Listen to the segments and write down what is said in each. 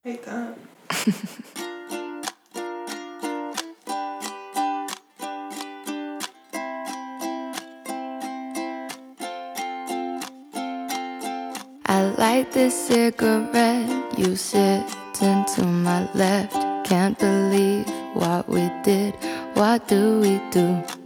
Hate that. I light this cigarette, you sitting to my left. Can't believe what we did, what do we do?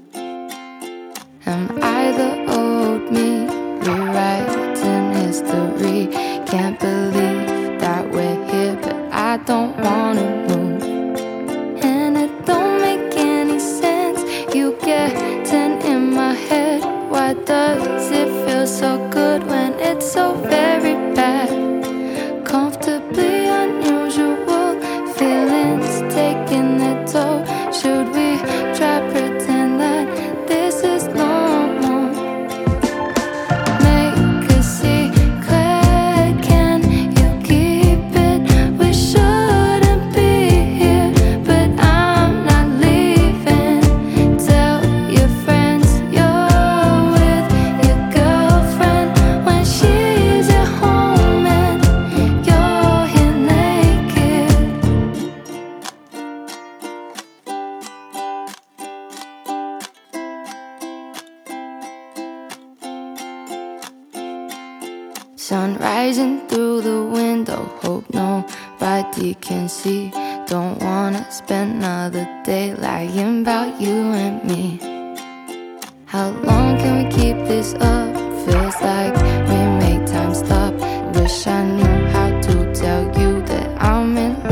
Am I the old me, rewriting history? Can't believe that we're here, but I don't wanna move. And it don't make any sense, you getting in my head. Why does it feel so good when it's so very bad? Comfortably unusual feelings taking their toll. Should we try pretend that this is normal? Make a secret, can you keep it? We shouldn't be here, but I'm not leaving. Tell your friends you're with your girlfriend when she's at home and you're here naked. Sun rising through the window, hope nobody can see. Don't wanna spend another day lying about you and me. How long can we keep this up? Feels like we make time stop. Wish I knew how to tell you that I'm in